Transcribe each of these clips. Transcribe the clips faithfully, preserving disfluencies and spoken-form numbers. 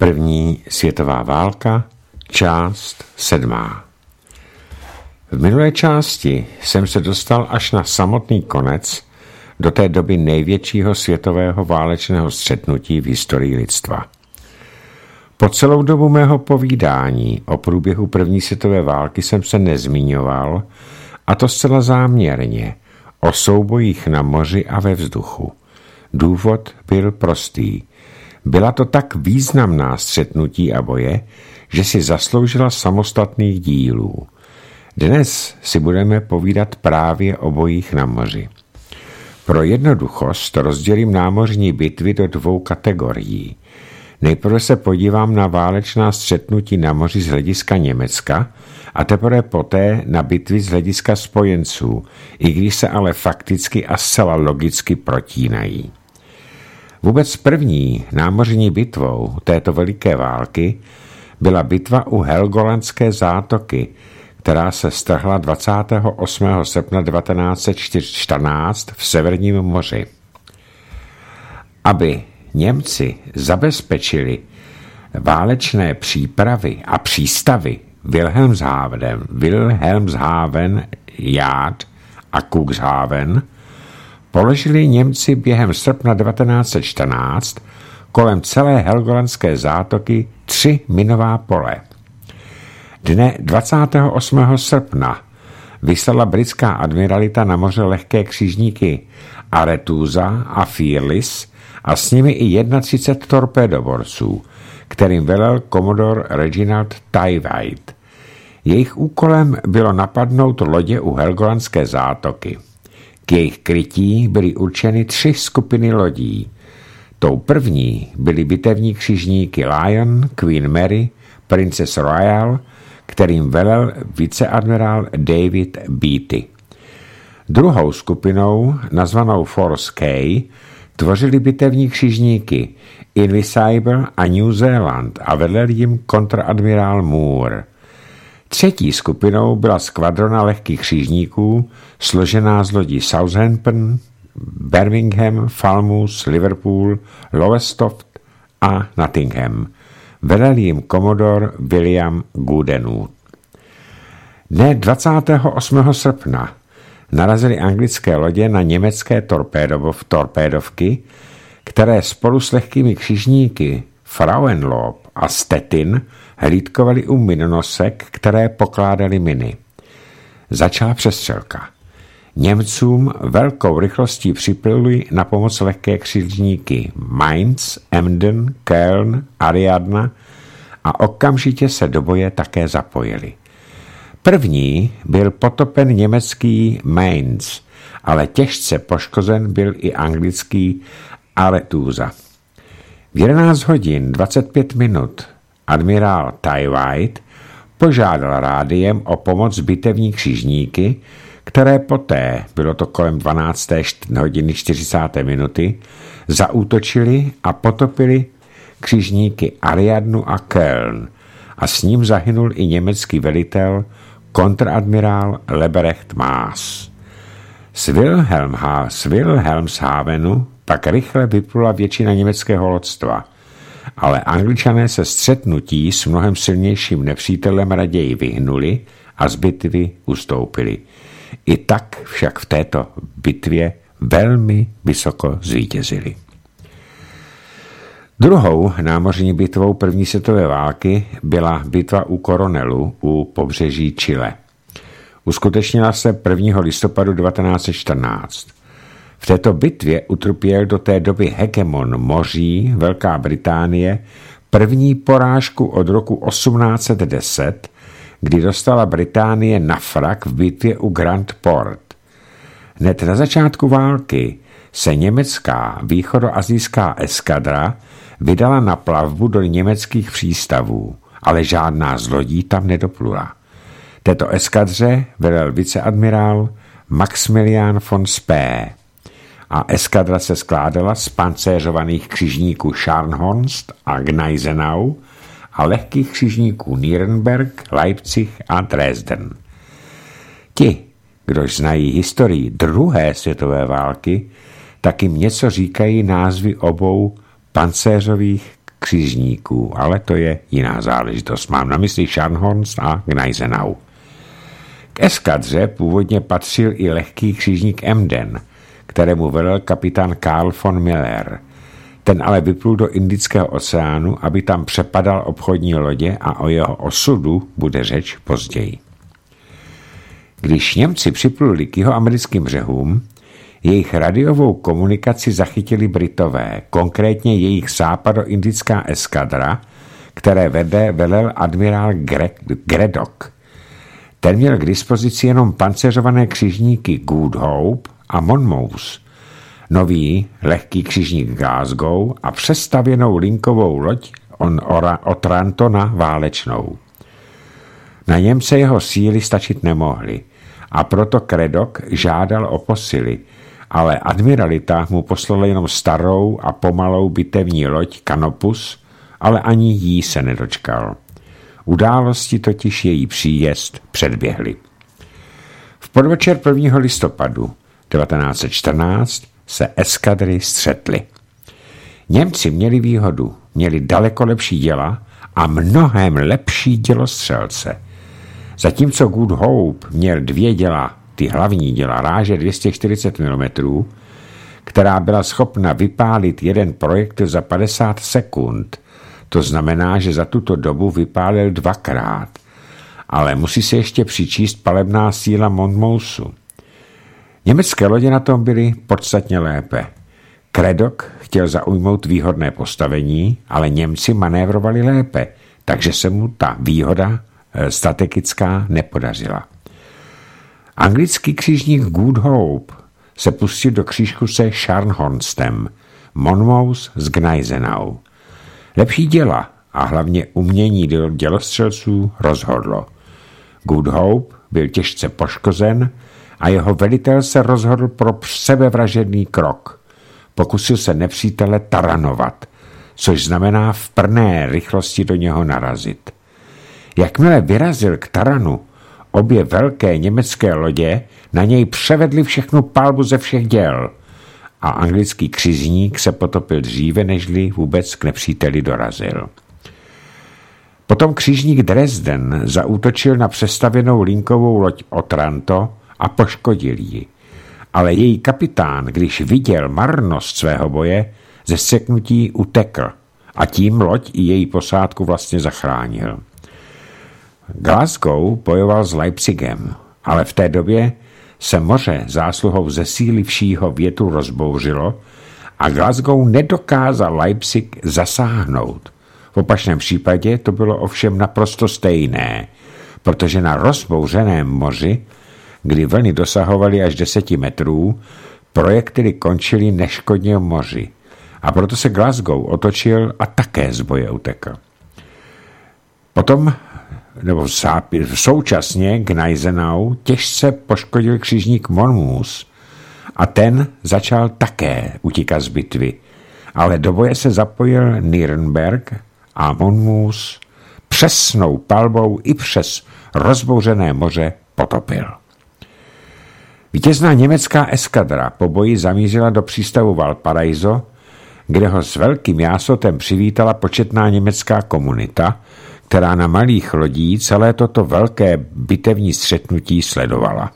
První světová válka, část sedmá. V minulé části jsem se dostal až na samotný konec do té doby největšího světového válečného střetnutí v historii lidstva. Po celou dobu mého povídání o průběhu první světové války jsem se nezmiňoval, a to zcela záměrně, o soubojích na moři a ve vzduchu. Důvod byl prostý. Byla to tak významná střetnutí a boje, že si zasloužila samostatných dílů. Dnes si budeme povídat právě o bojích na moři. Pro jednoduchost rozdělím námořní bitvy do dvou kategorií. Nejprve se podívám na válečná střetnutí na moři z hlediska Německa a teprve poté na bitvy z hlediska spojenců, i když se ale fakticky a zcela logicky protínají. Vůbec první námořní bitvou této veliké války byla bitva u Helgolandské zátoky, která se strhla dvacátého osmého srpna devatenáct set čtrnáct v Severním moři. Aby Němci zabezpečili válečné přípravy a přístavy Wilhelmshaven, Wilhelmshaven, Yard a Cuxhaven, položili Němci během srpna devatenáct set čtrnáct kolem celé Helgolandské zátoky tři minová pole. Dne dvacátého osmého srpna vyslala britská admiralita na moře lehké křižníky Arethusa a Fearless a s nimi i třicet jedna torpédoborců, kterým velel komodor Reginald Tyrwhitt. Jejich úkolem bylo napadnout lodě u Helgolandské zátoky. K jejich krytí byly určeny tři skupiny lodí. Tou první byly bitevní křižníky Lion, Queen Mary, Princess Royal, kterým velel viceadmirál David Beatty. Druhou skupinou, nazvanou Force K, tvořili bitevní křižníky Invincible a New Zealand a velel jim kontradmirál Moore. Třetí skupinou byla skvadrona lehkých křižníků, složená z lodí Southampton, Birmingham, Falmouth, Liverpool, Lowestoft a Nottingham. Velel jim komodor William Goodenough. Dne dvacátého osmého srpna narazily anglické lodě na německé torpédov, torpédovky, které spolu s lehkými křižníky Frauenlob a Stettin hlídkovali u minonosek, které pokládaly miny. Začala přestřelka. Němcům velkou rychlostí připluli na pomoc lehké křižníky Mainz, Emden, Köln, Ariadna a okamžitě se do boje také zapojili. První byl potopen německý Mainz, ale těžce poškozen byl i anglický Arethusa. V jedenáct hodin dvacet pět minut admirál Tyrwhitt požádal rádiem o pomoc bitevní křižníky, které poté, bylo to kolem dvanácté hodiny čtyřicáté minuty, zaútočili a potopili křižníky Ariadnu a Köln a s ním zahynul i německý velitel kontradmirál Leberecht Maas. Z, Wilhelmha, z Wilhelmshavenu pak rychle vyplula většina německého lodstva, ale Angličané se střetnutí s mnohem silnějším nepřítelem raději vyhnuli a z bitvy ustoupili. I tak však v této bitvě velmi vysoko zvítězili. Druhou námořní bitvou první světové války byla bitva u Coronelu u pobřeží Chile. Uskutečnila se prvního listopadu devatenáct set čtrnáct. V této bitvě utrpěl do té doby hegemon moří Velká Británie první porážku od roku osmnáct set deset, kdy dostala Británie na frak v bitvě u Grand Port. Hned na začátku války se německá východoasijská eskadra vydala na plavbu do německých přístavů, ale žádná z lodí tam nedoplula. Této eskadře velel viceadmirál Maximilian von Spee a eskadra se skládala z pancéřovaných křižníků Scharnhorst a Gneisenau a lehkých křižníků Nürnberg, Leipzig a Dresden. Ti, kdož znají historii druhé světové války, tak jim něco říkají názvy obou pancéřových křižníků, ale to je jiná záležitost. Mám na mysli Scharnhorst a Gneisenau. K eskadře původně patřil i lehký křižník Emden, kterému velel kapitán Karl von Miller. Ten ale vyplul do Indického oceánu, aby tam přepadal obchodní lodě a o jeho osudu bude řeč později. Když Němci připluli k jihoamerickým břehům, jejich radiovou komunikaci zachytili Britové, konkrétně jejich západoindická eskadra, které vede velel admirál Gredok. Ten měl k dispozici jenom panceřované křižníky Good Hope a Monmouth, nový lehký křižník Glasgow a přestavěnou linkovou loď Otranto na válečnou. Na Němce jeho síly stačit nemohly a proto Craddock žádal o posily, ale admiralita mu poslala jenom starou a pomalou bitevní loď Canopus, ale ani jí se nedočkal. Události totiž její příjezd předběhly. V podvečer prvního listopadu devatenáct set čtrnáct se eskadry střetly. Němci měli výhodu, měli daleko lepší děla a mnohem lepší dělostřelce. Zatímco Good Hope měl dvě děla, ty hlavní děla ráže dvě stě čtyřicet milimetrů, která byla schopna vypálit jeden projektil za padesát sekund. To znamená, že za tuto dobu vypálil dvakrát. Ale musí se ještě přičíst palebná síla Monmouthu. Německé lodě na tom byly podstatně lépe. Craddock chtěl zaujmout výhodné postavení, ale Němci manévrovali lépe, takže se mu ta výhoda strategická nepodařila. Anglický křižník Good Hope se pustil do křížku se Scharnhorstem, Monmouth s Gneisenau. Lepší děla a hlavně umění dělostřelců rozhodlo. Good Hope byl těžce poškozen a jeho velitel se rozhodl pro sebevražedný krok. Pokusil se nepřítele taranovat, což znamená v plné rychlosti do něho narazit. Jakmile vyrazil k taranu, obě velké německé lodě na něj převedly všechnu palbu ze všech děl a anglický křižník se potopil dříve, nežli vůbec k nepříteli dorazil. Potom křižník Dresden zaútočil na přestavěnou linkovou loď Otranto a poškodil ji. Ale její kapitán, když viděl marnost svého boje, ze seknutí utekl a tím loď i její posádku vlastně zachránil. Glasgow bojoval s Leipzigem, ale v té době se moře zásluhou zesílivšího větru rozbouřilo a Glasgow nedokázal Leipzig zasáhnout. V opačném případě to bylo ovšem naprosto stejné, protože na rozbouřeném moři, kdy vlny dosahovaly až deseti metrů, projektily končily neškodně v moři a proto se Glasgow otočil a také z boje utekl. Potom nebo současně Gneisenau těžce poškodil křižník Monmouth a ten začal také utíkat z bitvy, ale do boje se zapojil Nürnberg a Monmouth přesnou palbou i přes rozbouřené moře potopil. Vítězná německá eskadra po boji zamířila do přístavu Valparaiso, kde ho s velkým jásotem přivítala početná německá komunita, která na malých lodí celé toto velké bitevní střetnutí sledovala.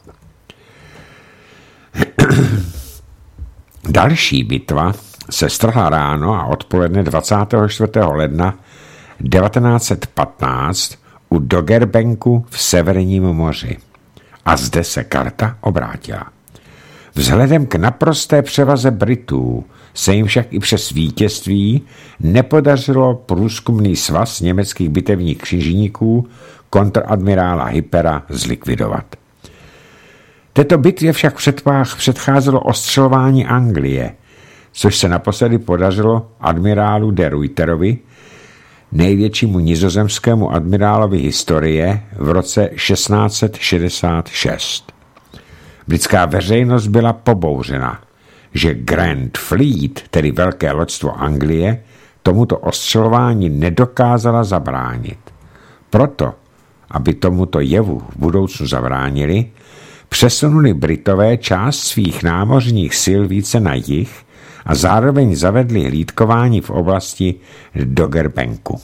Další bitva se strhla ráno a odpoledne dvacátého čtvrtého ledna devatenáct set patnáct u Doggerbanku v Severním moři. A zde se karta obrátila. Vzhledem k naprosté převaze Britů se jim však i přes vítězství nepodařilo průzkumný svaz německých bitevních křižníků kontradmirála Hippera zlikvidovat. Této bitvě však předcházelo ostřelování Anglie, což se naposledy podařilo admirálu de Ruyterovi, největšímu nizozemskému admirálovi historie v roce šestnáct set šedesát šest. Britská veřejnost byla pobouřena, že Grand Fleet, tedy velké loďstvo Anglie, tomuto ostřelování nedokázala zabránit. Proto, aby tomuto jevu v budoucnu zabránili, přesunuli Britové část svých námořních sil více na jih a zároveň zavedli hlídkování v oblasti Doggerbanku.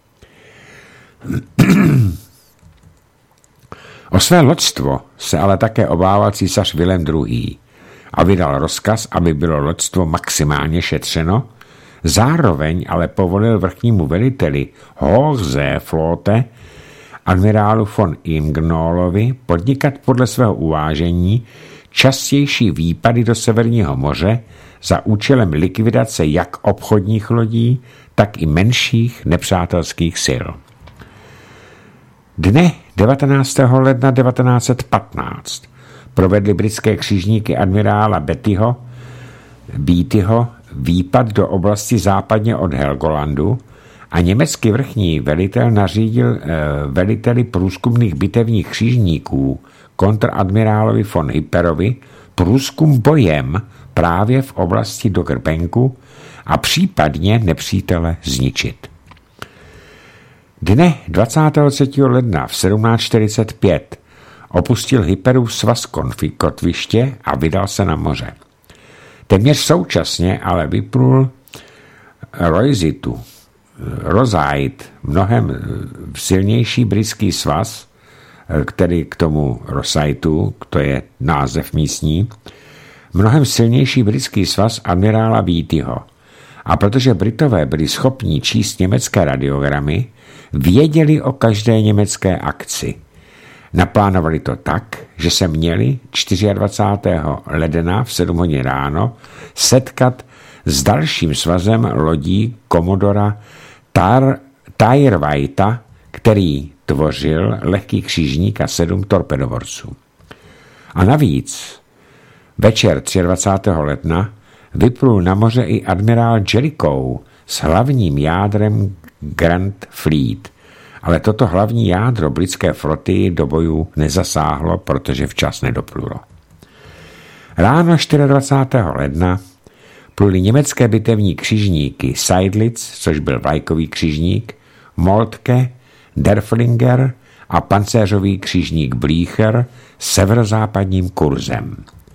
O své loďstvo se ale také obával císař Vilém druhý. a vydal rozkaz, aby bylo loďstvo maximálně šetřeno, zároveň ale povolil vrchnímu veliteli Hochseeflotte admirálu von Ingnolovi podnikat podle svého uvážení častější výpady do Severního moře za účelem likvidace jak obchodních lodí, tak i menších nepřátelských sil. Dne devatenáctého ledna devatenáct set patnáct provedli britské křižníky admirála Beattyho, Beattyho výpad do oblasti západně od Helgolandu a německý vrchní velitel nařídil eh, veliteli průzkumných bitevních křižníků kontradmirálovi von Hipperovi průzkum bojem právě v oblasti Doggerbanku a případně nepřítele zničit. Dne dvacátého třetího ledna v sedmnáct čtyřicet pět opustil Hipperův svaz kotviště a vydal se na moře. Téměř současně ale vyplul Rosythu, Rosyth, mnohem silnější britský svaz, který k tomu Rosythu, to je název místní, mnohem silnější britský svaz admirála Beattyho. A protože Britové byli schopni číst německé radiogramy, věděli o každé německé akci. Naplánovali to tak, že se měli dvacátého čtvrtého ledna v sedm hodin ráno setkat s dalším svazem lodí komodora Tyrwhighta, který tvořil lehký křižník a sedm torpedoborců. A navíc večer dvacátého třetího ledna vyplul na moře i admirál Jellicoe s hlavním jádrem Grand Fleet, ale toto hlavní jádro britské floty do bojů nezasáhlo, protože včas nedoplulo. Ráno dvacátého čtvrtého ledna pluli německé bitevní křižníky Seydlitz, což byl vlajkový křižník, Moltke, Derfflinger a pancéřový křižník Blücher severozápadním kurzem.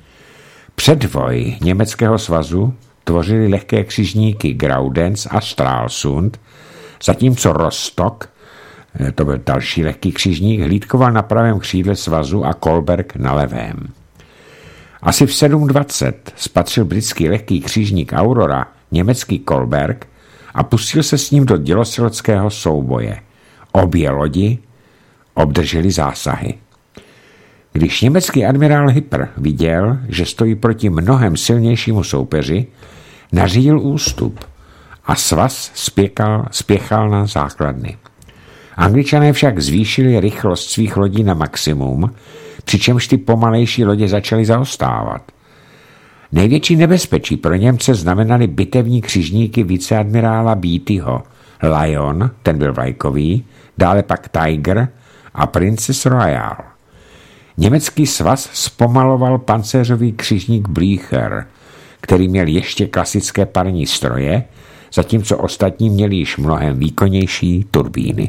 Předvoj německého svazu tvořili lehké křižníky Graudenz a Stralsund, zatímco Rostock, to byl další lehký křižník, hlídkoval na pravém křídle svazu a Kolberg na levém. Asi v sedm dvacet spatřil britský lehký křižník Aurora německý Kolberg a pustil se s ním do dělostřeleckého souboje. Obě lodi obdrželi zásahy. Když německý admirál Hipper viděl, že stojí proti mnohem silnějšímu soupeři, nařídil ústup a svaz spěchal, spěchal na základny. Angličané však zvýšili rychlost svých lodí na maximum, přičemž ty pomalejší lodě začaly zaostávat. Největší nebezpečí pro Němce znamenaly bitevní křižníky viceadmirála Beattyho, Lion, ten byl vlajkový, dále pak Tiger a Princess Royal. Německý svaz zpomaloval pancéřový křižník Blücher, který měl ještě klasické parní stroje, zatímco ostatní měli již mnohem výkonnější turbíny.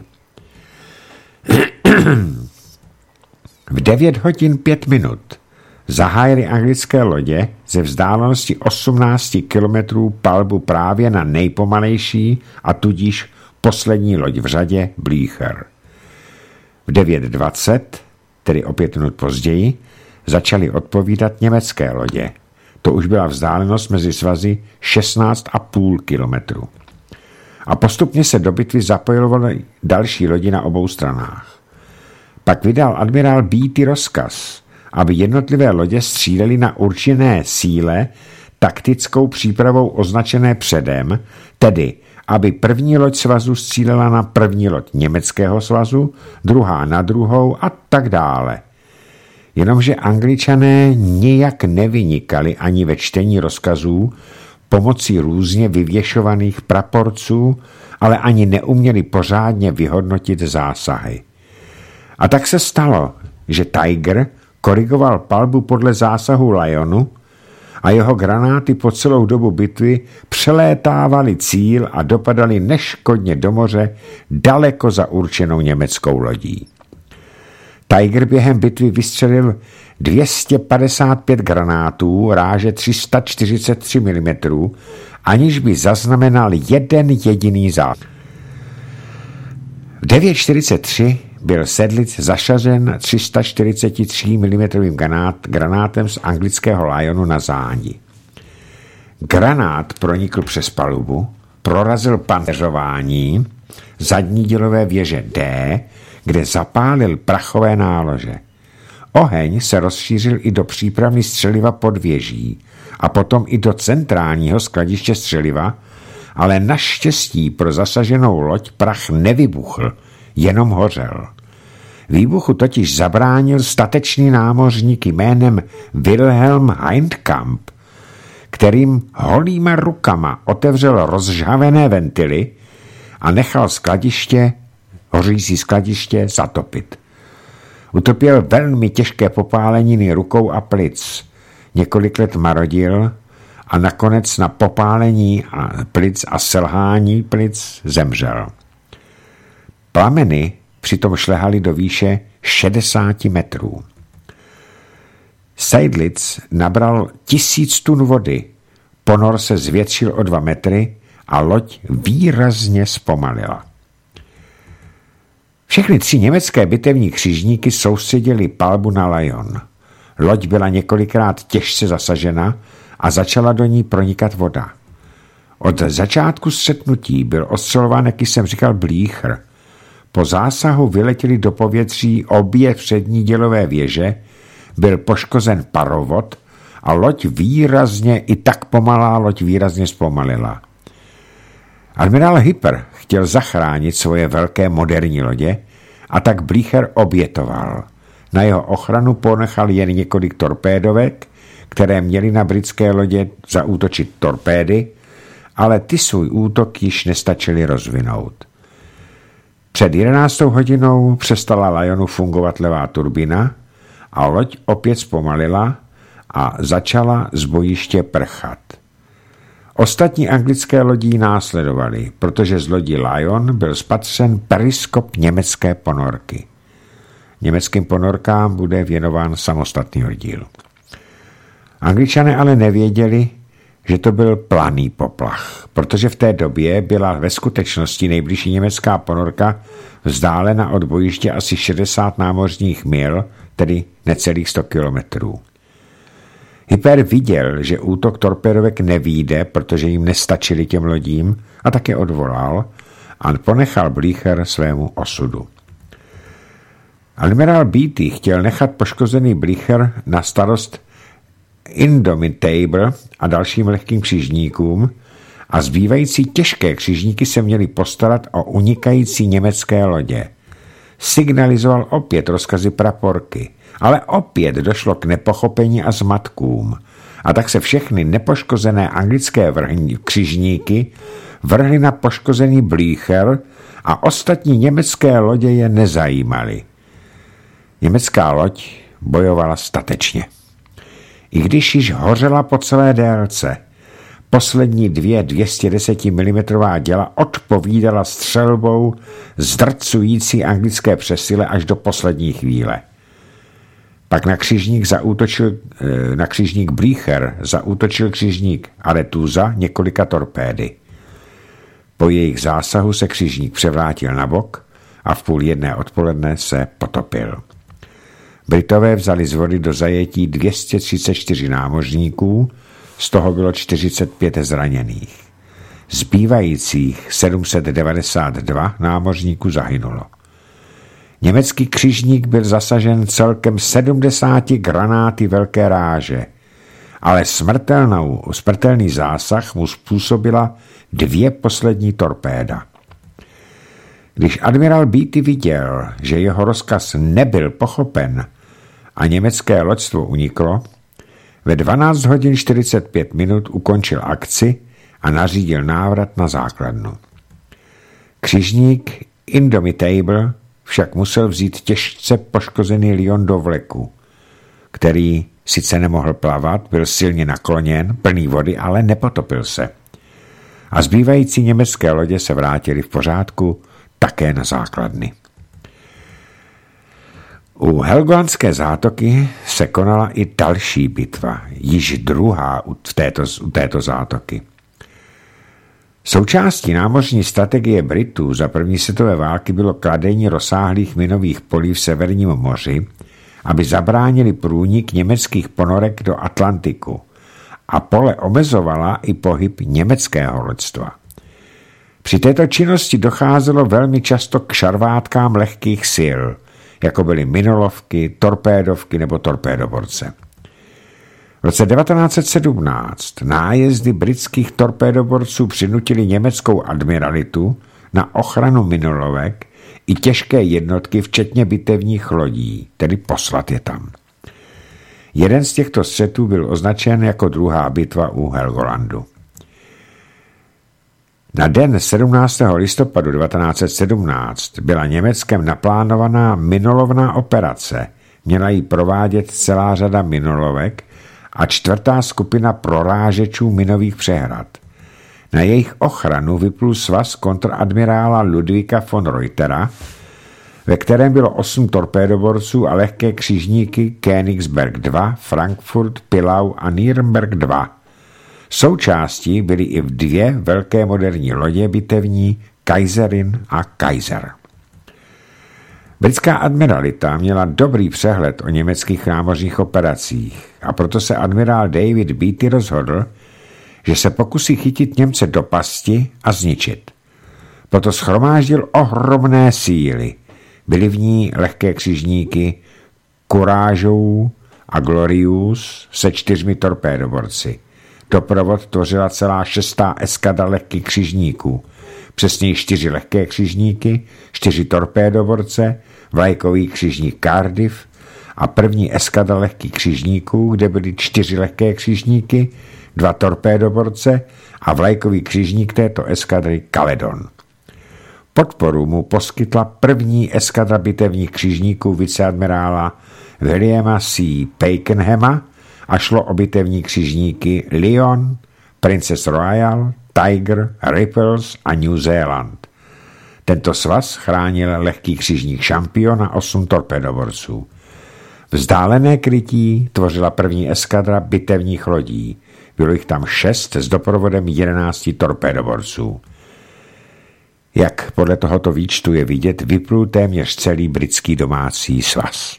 V devět hodin pět minut zahájily anglické lodě ze vzdálenosti osmnáct kilometrů palbu právě na nejpomalejší a tudíž poslední loď v řadě Blücher. V devět dvacet, tedy o pět minut později, začaly odpovídat německé lodě. To už byla vzdálenost mezi svazy šestnáct a půl kilometru. A postupně se do bitvy zapojovaly další lodi na obou stranách. Pak vydal admirál Beatty rozkaz, aby jednotlivé lodě střílely na určené síle taktickou přípravou označené předem, tedy aby první loď svazu střílela na první loď německého svazu, druhá na druhou a tak dále. Jenomže Angličané nijak nevynikali ani ve čtení rozkazů pomocí různě vyvěšovaných praporců, ale ani neuměli pořádně vyhodnotit zásahy. A tak se stalo, že Tiger korigoval palbu podle zásahu Lionu a jeho granáty po celou dobu bitvy přelétávaly cíl a dopadaly neškodně do moře daleko za určenou německou lodí. Tiger během bitvy vystřelil dvě stě padesát pět granátů ráže tři sta čtyřicet tři milimetrů, aniž by zaznamenal jeden jediný zásah. V devět čtyřicet tři byl Sedlic zašařen tři sta čtyřicet tři milimetrů granát, granátem z anglického Lionu na zádi. Granát pronikl přes palubu, prorazil paneřování zadní dělové věže D, kde zapálil prachové nálože. Oheň se rozšířil i do přípravny střeliva pod věží a potom i do centrálního skladiště střeliva, ale naštěstí pro zasaženou loď prach nevybuchl, jenom hořel. Výbuchu totiž zabránil statečný námořník jménem Wilhelm Heintkamp, kterým holýma rukama otevřel rozžhavené ventily a nechal skladiště, hořící skladiště zatopit. Utrpěl velmi těžké popáleniny rukou a plic. Několik let marodil a nakonec na popálení a plic a selhání plic zemřel. Plameny přitom šlehaly do výše šedesát metrů. Seydlitz nabral tisíc tun vody, ponor se zvětšil o dva metry a loď výrazně zpomalila. Všechny tři německé bitevní křižníky soustředily palbu na Lion. Loď byla několikrát těžce zasažena a začala do ní pronikat voda. Od začátku střetnutí byl ostřelován, jak jsem říkal, Blücher. Po zásahu vyletěly do povětří obě přední dělové věže, byl poškozen parovod a loď výrazně, i tak pomalá loď výrazně zpomalila. Admirál Hipper chtěl zachránit svoje velké moderní lodě a tak Blücher obětoval. Na jeho ochranu ponechal jen několik torpédovek, které měly na britské lodě zaútočit torpédy, ale ty svůj útok již nestačily rozvinout. Před jedenáctou hodinou přestala Lionu fungovat levá turbína a loď opět zpomalila a začala z bojiště prchat. Ostatní anglické lodí následovaly, protože z lodí Lion byl spatřen periskop německé ponorky. Německým ponorkám bude věnován samostatný oddíl. Angličané ale nevěděli, že to byl planý poplach, protože v té době byla ve skutečnosti nejbližší německá ponorka vzdálena od bojiště asi šedesát námořních mil, tedy necelých sto kilometrů. Hipper viděl, že útok torpédovek nevyjde, protože jim nestačili těm lodím, a také odvolal a ponechal Blücher svému osudu. Admirál Beatty chtěl nechat poškozený Blücher na starost Indomitable a dalším lehkým křižníkům a zbývající těžké křižníky se měly postarat o unikající německé lodě. Signalizoval opět rozkazy praporky, ale opět došlo k nepochopení a zmatkům. A tak se všechny nepoškozené anglické vrhní, křižníky vrhly na poškozený Blücher a ostatní německé lodě je nezajímaly. Německá loď bojovala statečně. I když již hořela po celé délce, poslední dvě dvě stě deset milimetrů děla odpovídala střelbou zdrcující anglické přesile až do poslední chvíle. Pak na křižník zaútočil, na křižník Blücher zaútočil křižník Arethusa několika torpédy. Po jejich zásahu se křižník převrátil na bok a v půl jedné odpoledne se potopil. Britové vzali z vody do zajetí dvě stě třicet čtyři námořníků, z toho bylo čtyřicet pět zraněných. Zbývajících sedm set devadesát dva námořníků zahynulo. Německý křižník byl zasažen celkem sedmdesáti granáty velké ráže, ale smrtelnou, smrtelný zásah mu způsobila dvě poslední torpéda. Když admirál Beatty viděl, že jeho rozkaz nebyl pochopen a německé loďstvo uniklo, ve dvanáct hodin čtyřicet pět minut ukončil akci a nařídil návrat na základnu. Křižník Indomitable však musel vzít těžce poškozený Lion do vleku, který sice nemohl plavat, byl silně nakloněn, plný vody, ale nepotopil se. A zbývající německé lodě se vrátily v pořádku také na základny. U Helgolandské zátoky se konala i další bitva, již druhá v této, u této zátoky. Součástí námořní strategie Britů za první světové války bylo kladení rozsáhlých minových polí v Severním moři, aby zabránili průnik německých ponorek do Atlantiku, a pole omezovala i pohyb německého loďstva. Při této činnosti docházelo velmi často k šarvátkám lehkých sil, jako byly minolovky, torpédovky nebo torpédoborce. V roce devatenáct set sedmnáct nájezdy britských torpédoborců přinutili německou admiralitu na ochranu minolovek i těžké jednotky, včetně bitevních lodí, tedy poslat je tam. Jeden z těchto střetů byl označen jako druhá bitva u Helgolandu. Na den sedmnáctého listopadu devatenáct set sedmnáct byla Německem naplánovaná minolovná operace. Měla ji provádět celá řada minolovek a čtvrtá skupina prorážečů minových přehrad. Na jejich ochranu vyplul svaz kontradmirála Ludvíka von Reutera, ve kterém bylo osm torpédoborců a lehké křižníky Königsberg dva, Frankfurt, Pillau a Nürnberg dva. Součástí byly i dvě velké moderní lodě bitevní Kaiserin a Kaiser. Britská admiralita měla dobrý přehled o německých námořních operacích a proto se admirál David Beatty rozhodl, že se pokusí chytit Němce do pasti a zničit. Proto shromáždil ohromné síly. Byly v ní lehké křižníky Courageous a Glorious se čtyřmi torpédoborci. Doprovod tvořila celá šestá eskadra lehkých křižníků, přesněji čtyři lehké křižníky, čtyři torpédoborce, vlajkový křižník Cardiff a první eskadra lehkých křižníků, kde byly čtyři lehké křižníky, dva torpédoborce a vlajkový křižník této eskadry Caledon. Podporu mu poskytla první eskadra bitevních křižníků viceadmirála Williama C. Pakenhama a šlo o bitevní křižníky Lion, Princess Royal, Tiger, Ripples a New Zealand. Tento svaz chránil lehký křižník Champion a osm torpédoborců. Vzdálené krytí tvořila první eskadra bitevních lodí. Bylo jich tam šest s doprovodem jedenácti torpédoborců. Jak podle tohoto výčtu je vidět, vyplul téměř celý britský domácí svaz.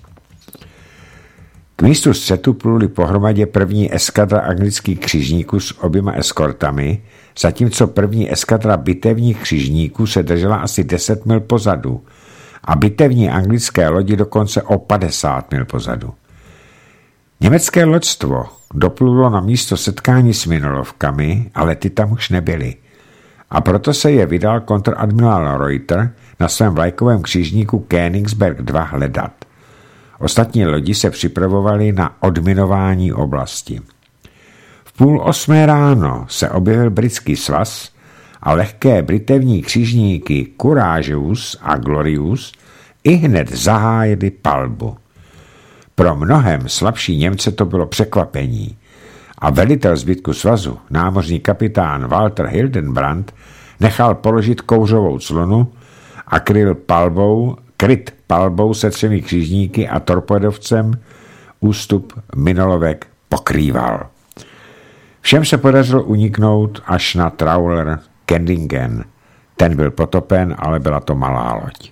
K místu střetu pluli pohromadě první eskadra anglických křižníků s oběma eskortami, zatímco první eskadra bitevních křižníků se držela asi deset mil pozadu a bitevní anglické lodi dokonce o padesát mil pozadu. Německé loďstvo doplulo na místo setkání s minolovkami, ale ty tam už nebyly. A proto se je vydal kontradmirál Reuter na svém vlajkovém křižníku Königsberg dva hledat. Ostatní lodi se připravovaly na odminování oblasti. V půl osmé ráno se objevil britský svaz a lehké bitevní křižníky Courageous a Glorious i hned zahájili palbu. Pro mnohem slabší Němce to bylo překvapení a velitel zbytku svazu, námořní kapitán Walter Hildenbrand, nechal položit kouřovou clonu a kryl palbou, kryt palbou se třemi křižníky a torpédovcem ústup minolovek pokrýval. Všem se podařilo uniknout až na trawler Kendingen. Ten byl potopen, ale byla to malá loď.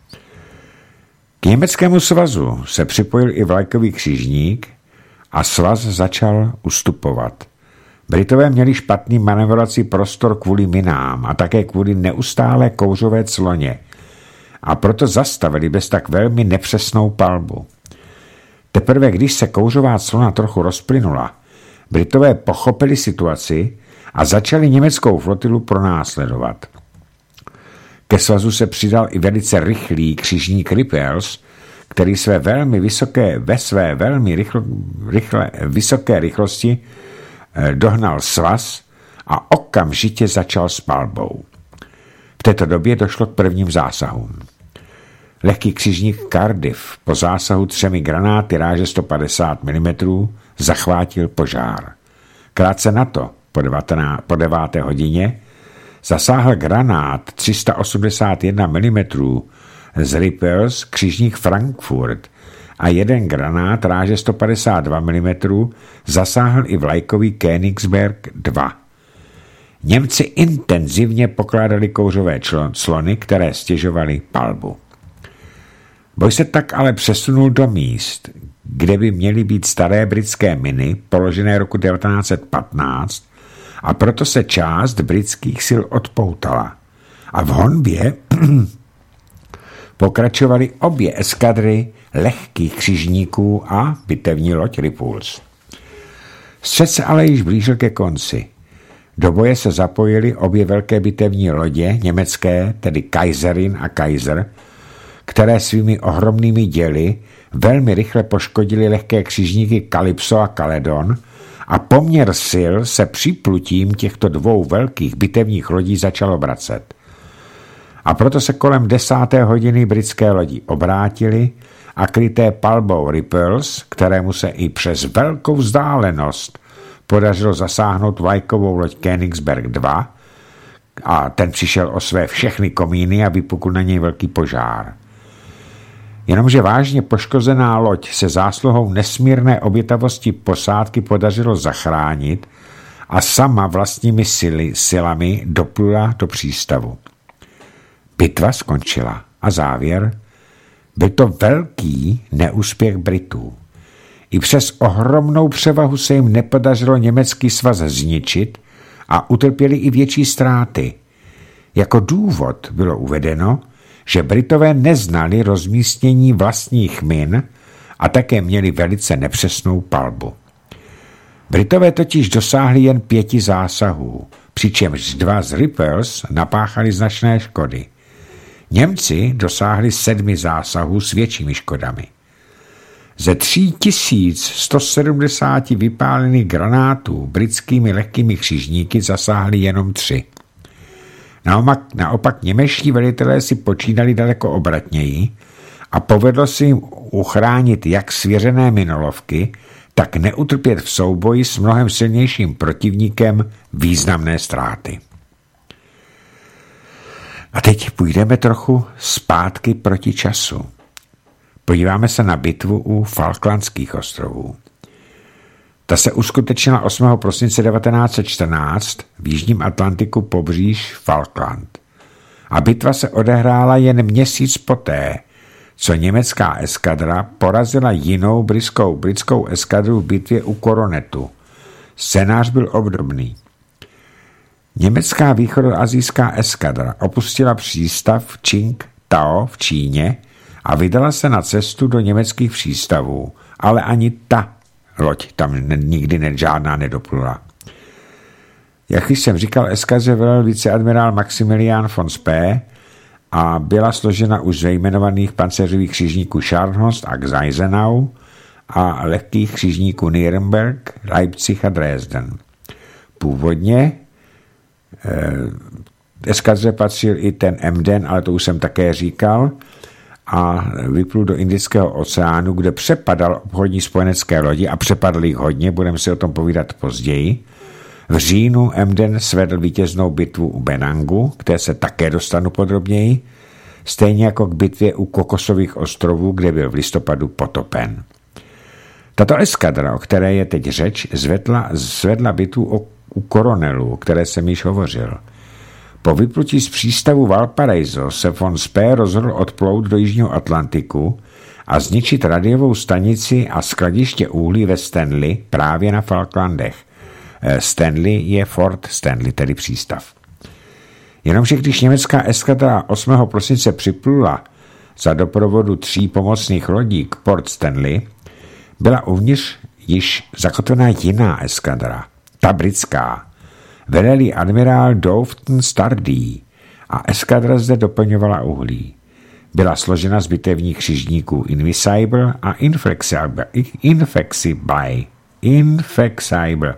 K německému svazu se připojil i vlajkový křižník a svaz začal ustupovat. Britové měli špatný manevrovací prostor kvůli minám a také kvůli neustálé kouřové cloně a proto zastavili bez tak velmi nepřesnou palbu. Teprve když se kouřová clona trochu rozplynula, Britové pochopili situaci a začali německou flotilu pronásledovat. Ke svazu se přidal i velice rychlý křižník Ripples, který své velmi vysoké, ve své velmi rychle, rychle, vysoké rychlosti dohnal svaz a okamžitě začal s palbou. V této době došlo k prvním zásahům. Lehký křižník Cardiff po zásahu třemi granáty ráže sto padesát milimetrů zachvátil požár. Krátce na to, po, devatená, po deváté hodině, zasáhl granát tři sta osmdesát jedna milimetrů z Ripples křižník Frankfurt, a jeden granát ráže sto padesát dva milimetrů zasáhl i vlajkový Königsberg dva. Němci intenzivně pokládali kouřové clony, které stěžovaly palbu. Boj se tak ale přesunul do míst, kde by měly být staré britské miny, položené roku devatenáct set patnáct, a proto se část britských sil odpoutala. A v honbě pokračovaly obě eskadry lehkých křižníků a bitevní loď Repulse. Střet se ale již blížil ke konci. Do boje se zapojily obě velké bitevní lodě, německé, tedy Kaiserin a Kaiser, které svými ohromnými děly velmi rychle poškodily lehké křižníky Calypso a Caledon a poměr sil se připlutím těchto dvou velkých bitevních lodí začal obracet. A proto se kolem desáté hodiny britské lodi obrátily a kryté palbou Repulse, kterému se i přes velkou vzdálenost podařilo zasáhnout vlajkovou loď Königsberg dva, a ten přišel o své všechny komíny a vypukl na něj velký požár. Jenomže vážně poškozená loď se zásluhou nesmírné obětavosti posádky podařilo zachránit a sama vlastními sily, silami doplula do přístavu. Bitva skončila a závěr: byl to velký neúspěch Britů. I přes ohromnou převahu se jim nepodařilo německý svaz zničit a utrpěli i větší ztráty. Jako důvod bylo uvedeno, že Britové neznali rozmístění vlastních min a také měli velice nepřesnou palbu. Britové totiž dosáhli jen pěti zásahů, přičemž dva z Repulse napáchali značné škody. Němci dosáhli sedmi zásahů s většími škodami. Ze tři tisíce sto sedmdesát vypálených granátů britskými lehkými křižníky zasáhli jenom tři. Naopak, naopak němečtí velitelé si počínali daleko obratněji a povedlo se jim uchránit jak svěřené minolovky, tak neutrpět v souboji s mnohem silnějším protivníkem významné ztráty. A teď půjdeme trochu zpátky proti času. Podíváme se na bitvu u Falklandských ostrovů. Ta se uskutečnila osmého prosince devatenáct set čtrnáct v jižním Atlantiku pobříž Falkland. A bitva se odehrála jen měsíc poté, co německá eskadra porazila jinou britskou, britskou eskadru v bitvě u Koronetu. Scénář byl obdobný. Německá východoasijská eskadra opustila přístav Qingdao v Číně a vydala se na cestu do německých přístavů, ale ani ta loď tam nikdy ne, žádná nedoplula. Jak jsem říkal, eskadře velel viceadmirál Maximilian von Spee a byla složena už ze jmenovaných pancéřových křižníků Scharnhorst a Gneisenau a lehkých křižníků Nürnberg, Leipzig a Dresden. Původně eh, eskadře patřil i ten Emden, ale to už jsem také říkal, a vyplul do Indického oceánu, kde přepadal obchodní spojenecké lodi a přepadl jich hodně, budeme si o tom povídat později. V říjnu Emden svedl vítěznou bitvu u Benangu, které se také dostanu podrobněji, stejně jako k bitvě u Kokosových ostrovů, kde byl v listopadu potopen. Tato eskadra, o které je teď řeč, zvedla, zvedla bitvu u Coronelu, o které jsem již hovořil. Po vyplutí z přístavu Valparaiso se von Spee rozhodl odplout do jižního Atlantiku a zničit radiovou stanici a skladiště uhlí ve Stanley právě na Falklandech. Stanley je Fort Stanley, tedy přístav. Jenomže když německá eskadra osmého prosince připlula za doprovodu tří pomocných lodí k Port Stanley, byla uvnitř již zakotvená jiná eskadra, ta britská. Velel jí admirál Doughton Stardee a eskadra zde doplňovala uhlí. Byla složena z bitevních křižníků Invincible a Inflexible. Inflexible. Inflexible.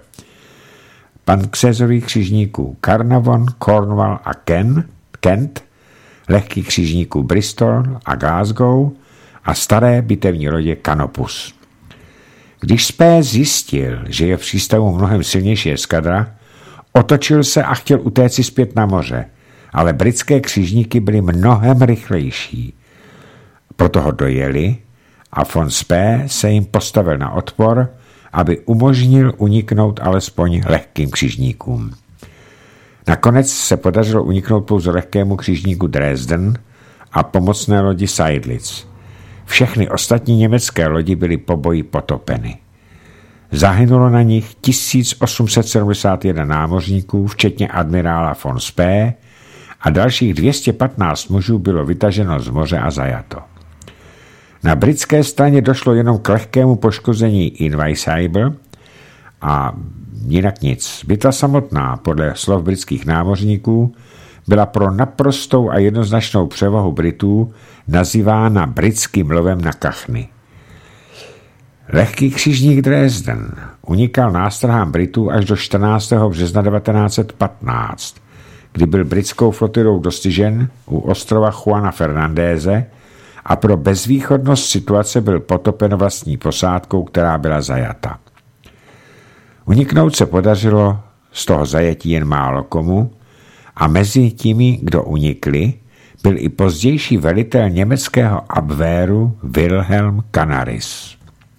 Pancéřových křižníků Carnarvon, Cornwall a Ken, Kent, lehkých křižníků Bristol a Glasgow a staré bitevní lodě Canopus. Když Spee zjistil, že je v přístavu mnohem silnější eskadra, otočil se a chtěl utéci zpět na moře, ale britské křižníky byly mnohem rychlejší. Proto ho dojeli a von Spee se jim postavil na odpor, aby umožnil uniknout alespoň lehkým křižníkům. Nakonec se podařilo uniknout pouze lehkému křižníku Dresden a pomocné lodi Seydlitz. Všechny ostatní německé lodi byly po boji potopeny. Zahynulo na nich tisíc osm set sedmdesát jedna námořníků, včetně admirála von Spee, a dalších dvě stě patnáct mužů bylo vytaženo z moře a zajato. Na britské straně došlo jenom k lehkému poškození Invincible a jinak nic. Bitva samotná, podle slov britských námořníků, byla pro naprostou a jednoznačnou převahu Britů nazývána britským lovem na kachny. Lehký křižník Dresden unikal nástrahám Britů až do čtrnáctého března devatenáct set patnáct, kdy byl britskou flotilou dostižen u ostrova Juana Fernandéze a pro bezvýchodnost situace byl potopen vlastní posádkou, která byla zajata. Uniknout se podařilo z toho zajetí jen málo komu a mezi těmi, kdo unikli, byl i pozdější velitel německého Abwehru Wilhelm Canaris.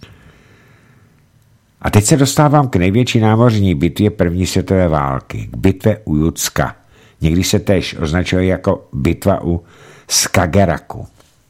A teď se dostávám k největší námořní bitvě první světové války, k bitvě u Jutska. Někdy se též označuje jako bitva u Skageraku.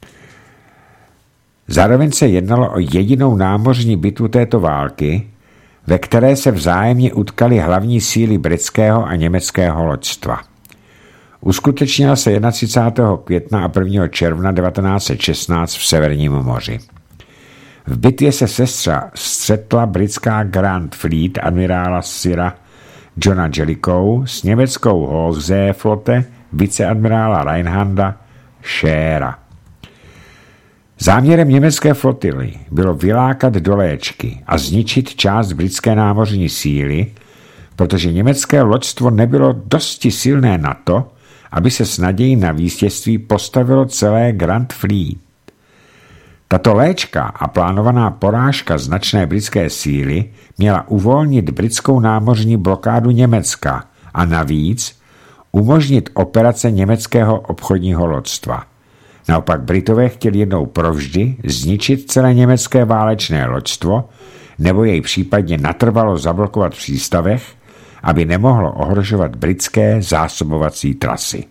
Zároveň se jednalo o jedinou námořní bitvu této války, ve které se vzájemně utkaly hlavní síly britského a německého loďstva. Uskutečnila se třicátého prvního května a prvního června devatenáct set šestnáct v Severním moři. V bitvě se sestřa střetla britská Grand Fleet admirála Sira Johna Jellicoe s německou Hochseeflotte viceadmirála Reinharda Scheera. Záměrem německé flotily bylo vylákat do léčky a zničit část britské námořní síly, protože německé loďstvo nebylo dosti silné na to, aby se s nadějí na vítězství postavilo celé Grand Fleet. Tato léčka a plánovaná porážka značné britské síly měla uvolnit britskou námořní blokádu Německa a navíc umožnit operace německého obchodního loďstva. Naopak Britové chtěli jednou provždy zničit celé německé válečné loďstvo nebo jej případně natrvalo zablokovat v přístavech, aby nemohlo ohrožovat britské zásobovací trasy.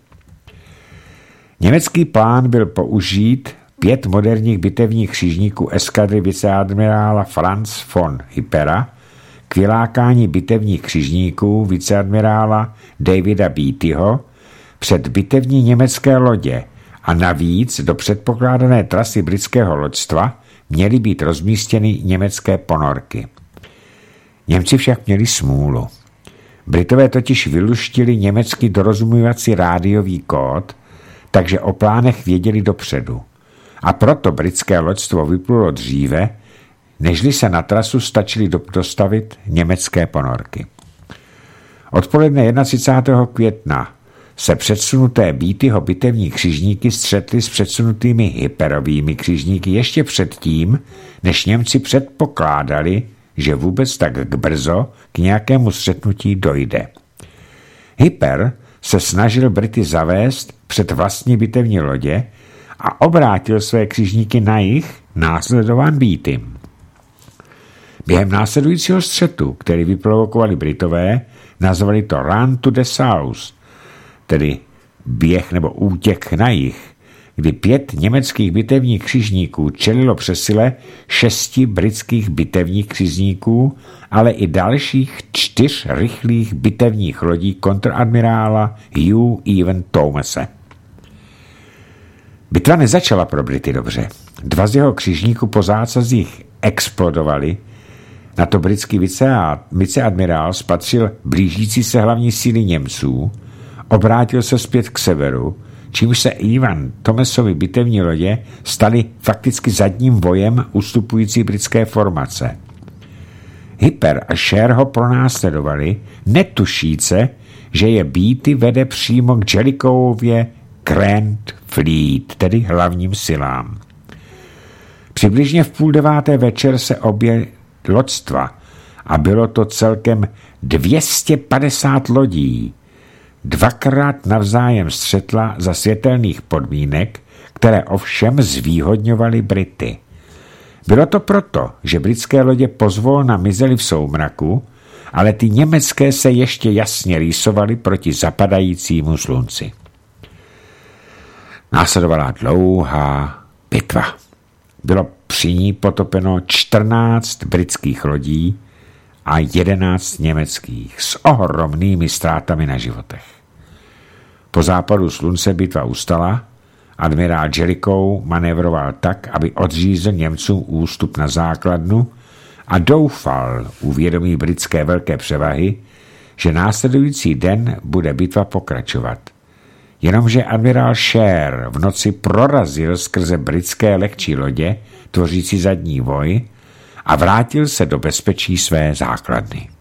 Německý plán byl použít pět moderních bitevních křižníků eskadry viceadmirála Franz von Hippera k vylákání bitevních křižníků viceadmirála Davida Beattyho před bitevní německé lodě a navíc do předpokládané trasy britského loďstva měly být rozmístěny německé ponorky. Němci však měli smůlu. Britové totiž vyluštili německý dorozuměvací rádiový kód, takže o plánech věděli dopředu. A proto britské loďstvo vyplulo dříve, nežli se na trasu stačili dostavit německé ponorky. Odpoledne třicátého prvního května se předsunuté Beattyho bitevní křižníky střetly s předsunutými Hipperovými křižníky ještě předtím, než Němci předpokládali, že vůbec tak k brzo k nějakému střetnutí dojde. Hipper se snažil Brity zavést před vlastní bitevní lodě a obrátil své křižníky na jih, následován Beattym. Během následujícího střetu, který vyprovokovali Britové, nazvali to Run to the South, tedy běh nebo útěk na jih, kdy pět německých bitevních křižníků čelilo přesile šesti britských bitevních křižníků, ale i dalších čtyř rychlých bitevních lodí kontradmirála Hugh Evan Thomase. Bitva nezačala pro Brity dobře. Dva z jeho křižníků po zásazích explodovali, na to britský viceadmirál spatřil blížící se hlavní síly Němců, obrátil se zpět k severu, čímž se Ivan Thomasovi bitevní lodě staly fakticky zadním vojem ustupující britské formace. Hipper a Scheer ho pronásledovali, netušíce, že je Beatty vede přímo k Jellicoeově Grand Fleet, tedy hlavním silám. Přibližně v půl deváté večer se obě loďstva a bylo to celkem dvě stě padesát lodí, dvakrát navzájem střetla za světelných podmínek, které ovšem zvýhodňovaly Brity. Bylo to proto, že britské lodě pozvolna mizely v soumraku, ale ty německé se ještě jasně rýsovaly proti zapadajícímu slunci. Následovala dlouhá bitva. Bylo při ní potopeno čtrnáct britských lodí a jedenáct německých s ohromnými ztrátami na životech. Po západu slunce bitva ustala, admirál Jellicoe manévroval tak, aby odřízl Němcům ústup na základnu a doufal u vědomí britské velké převahy, že následující den bude bitva pokračovat. Jenomže admirál Scheer v noci prorazil skrze britské lehčí lodě, tvořící zadní voj, a vrátil se do bezpečí své základny.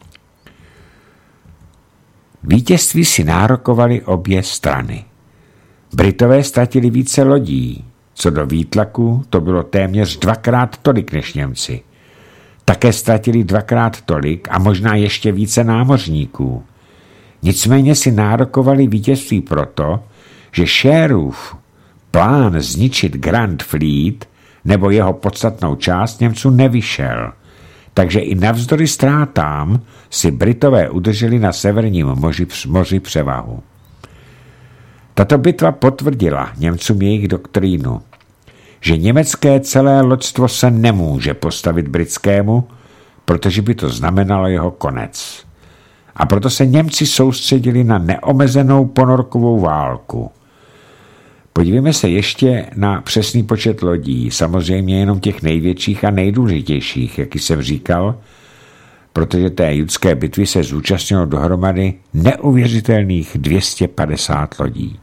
Vítězství si nárokovali obě strany. Britové ztratili více lodí, co do výtlaku to bylo téměř dvakrát tolik než Němci. Také ztratili dvakrát tolik a možná ještě více námořníků. Nicméně si nárokovali vítězství proto, že Scheerův plán zničit Grand Fleet nebo jeho podstatnou část Němců nevyšel, takže i navzdory ztrátám si Britové udrželi na severním moři, moři převahu. Tato bitva potvrdila Němcům jejich doktrínu, že německé celé loďstvo se nemůže postavit britskému, protože by to znamenalo jeho konec. A proto se Němci soustředili na neomezenou ponorkovou válku. Podívejme se ještě na přesný počet lodí, samozřejmě jenom těch největších a nejdůležitějších, jak jsem říkal, protože té judské bitvy se zúčastnilo dohromady neuvěřitelných dvě stě padesát lodí.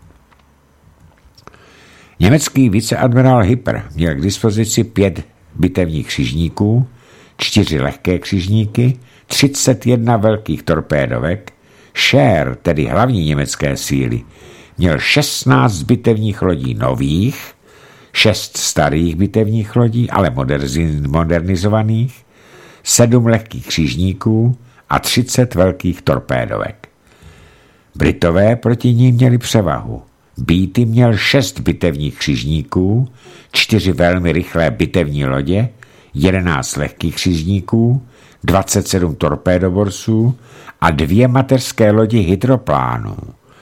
Německý viceadmirál Hipper měl k dispozici pět bitevních křižníků, čtyři lehké křižníky, třicet jedna velkých torpédovek, Scheer, tedy hlavní německé síly, měl šestnáct bitevních lodí nových, šest starých bitevních lodí, ale modernizovaných, sedm lehkých křižníků a třicet velkých torpédovek. Britové proti ní měli převahu. Beatty měl šest bitevních křižníků, čtyři velmi rychlé bitevní lodě, jedenáct lehkých křižníků, dvacet sedm torpédoborců a dvě mateřské lodi hydroplánů.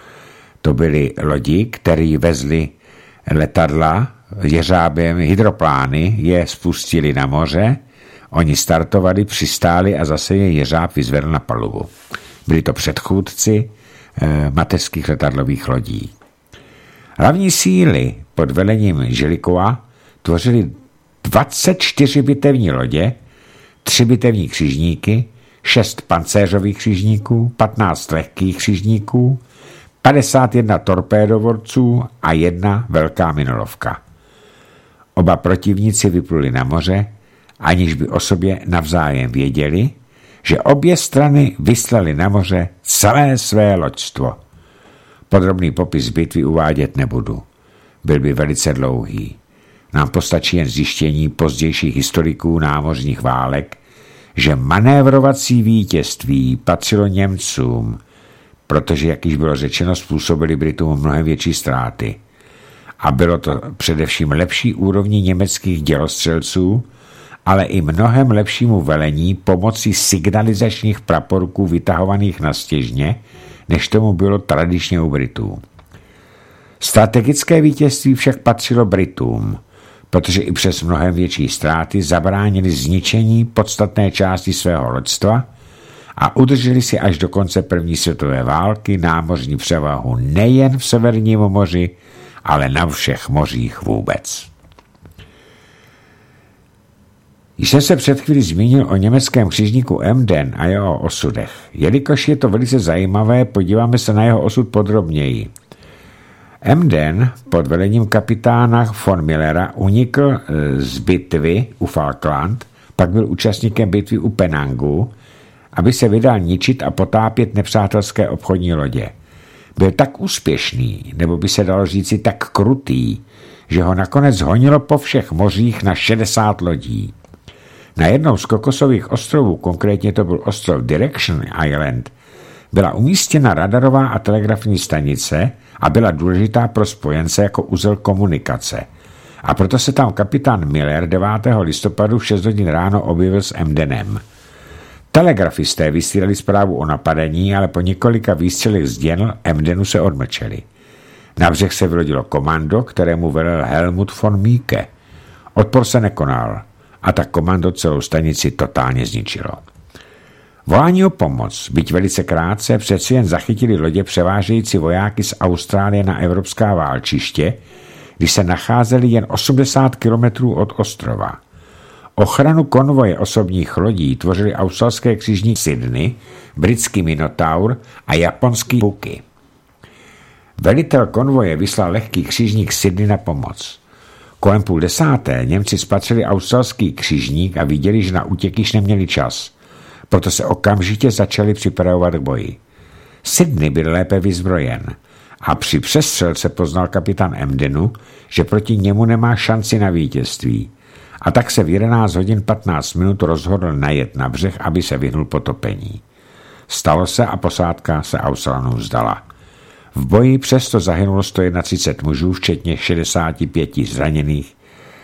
To byly lodi, které vezly letadla jeřábem hydroplány, je spustili na moře, oni startovali, přistáli a zase je jeřáb vyzvedl na palubu. Byli to předchůdci eh, mateřských letadlových lodí. Hlavní síly pod velením Jellicoe tvořily dvacet čtyři bitevní lodě, tři bitevní křižníky, šest pancéřových křižníků, patnáct lehkých křižníků, padesát jedna torpédovorců a jedna velká minolovka. Oba protivníci vypluli na moře, aniž by o sobě navzájem věděli, že obě strany vyslali na moře celé své loďstvo. Podrobný popis bitvy uvádět nebudu. Byl by velice dlouhý. Nám postačí jen zjištění pozdějších historiků námořních válek, že manévrovací vítězství patřilo Němcům, protože, jak již bylo řečeno, způsobili Britům mnohem větší ztráty. A bylo to především lepší úrovni německých dělostřelců, ale i mnohem lepšímu velení pomocí signalizačních praporků vytahovaných na stěžně, než tomu bylo tradičně u Britů. Strategické vítězství však patřilo Britům, protože i přes mnohem větší ztráty zabránili zničení podstatné části svého loďstva a udrželi si až do konce první světové války námořní převahu nejen v Severním moři, ale na všech mořích vůbec. Již jsem se před chvílí zmínil o německém křižníku Emden a jeho osudech. Jelikož je to velice zajímavé, podíváme se na jeho osud podrobněji. Emden pod velením kapitána von Millera unikl z bitvy u Falkland, pak byl účastníkem bitvy u Penangu, aby se vydal ničit a potápět nepřátelské obchodní lodě. Byl tak úspěšný, nebo by se dalo říci tak krutý, že ho nakonec honilo po všech mořích na šedesát lodí. Na jednom z kokosových ostrovů, konkrétně to byl ostrov Direction Island, byla umístěna radarová a telegrafní stanice a byla důležitá pro spojence jako uzel komunikace. A proto se tam kapitán Miller devátého listopadu v šest hodin ráno objevil s Emdenem. Telegrafisté vysílali zprávu o napadení, ale po několika výstřelech z děl Emdenu se odmlčeli. Na břeh se vylodilo komando, kterému velel Helmut von Mieke. Odpor se nekonal a tak komando celou stanici totálně zničilo. Volání o pomoc, byť velice krátce, přeci jen zachytili lodě převážející vojáky z Austrálie na evropská válčiště, když se nacházeli jen osmdesát kilometrů od ostrova. Ochranu konvoje osobních lodí tvořili australské křižníky Sydney, britský Minotaur a japonský Buki. Velitel konvoje vyslal lehký křižník Sydney na pomoc. Kolem půl desáté Němci spatřili australský křižník a viděli, že na útěk již neměli čas. Proto se okamžitě začali připravovat k boji. Sydney byl lépe vyzbrojen a při přestřelce poznal kapitán Emdenu, že proti němu nemá šanci na vítězství. A tak se v jedenáct hodin patnáct minut rozhodl najet na břeh, aby se vyhnul potopení. Stalo se a posádka se Australanům vzdala. V boji přesto zahynulo sto třicet jedna mužů, včetně šedesáti pěti zraněných.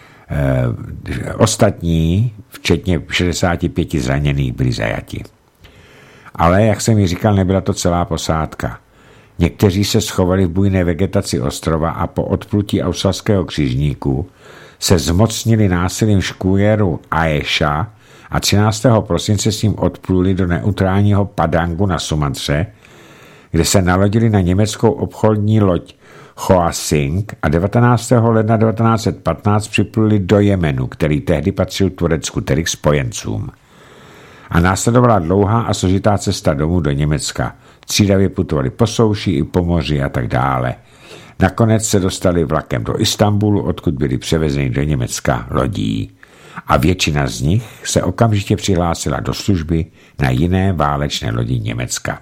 E, ostatní, včetně šedesáti pěti zraněných, byli zajati. Ale, jak jsem ji říkal, nebyla to celá posádka. Někteří se schovali v bujné vegetaci ostrova a po odplutí australského křižníku se zmocnili násilím škůjeru Aesha a třináctého prosince s ním odpluli do neutrálního Padangu na Sumatře, kde se nalodili na německou obchodní loď Hoa Sing a devatenáctého ledna devatenáct set patnáct připluli do Jemenu, který tehdy patřil Turecku, tedy k spojencům. A následovala dlouhá a složitá cesta domů do Německa. Střídavě putovali po souši i po moři a tak dále. Nakonec se dostali vlakem do Istanbulu, odkud byli převezeni do Německa lodí. A většina z nich se okamžitě přihlásila do služby na jiné válečné lodi Německa.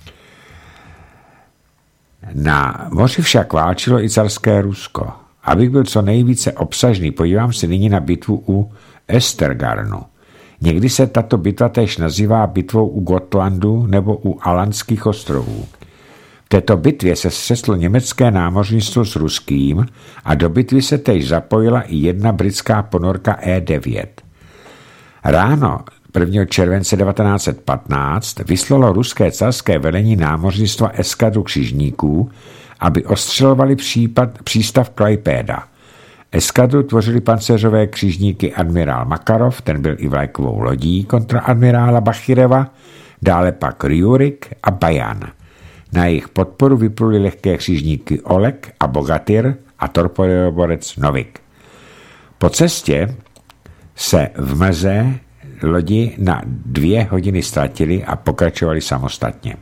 Na moři však válčilo i carské Rusko. Abych byl co nejvíce obsažný, podívám se nyní na bitvu u Esztergarnu. Někdy se tato bitva též nazývá bitvou u Gotlandu nebo u Alandských ostrovů. V této bitvě se střetlo německé námořnictvo s ruským a do bitvy se též zapojila i jedna britská ponorka E devět. Ráno prvního července devatenáct set patnáct vyslalo ruské carské velení námořnictva eskadru křižníků, aby ostřelovali případ, přístav Klaipéda. Eskadru tvořili pancéřové křižníky admirál Makarov, ten byl i vlajkovou lodí kontraadmirála Bachireva, dále pak Rjurik a Bajan. Na jejich podporu vypluli lehké křižníky Oleg a Bogatyr a torpédoborec Novik. Po cestě se v mlze lodi na dvě hodiny ztratili a pokračovali samostatně.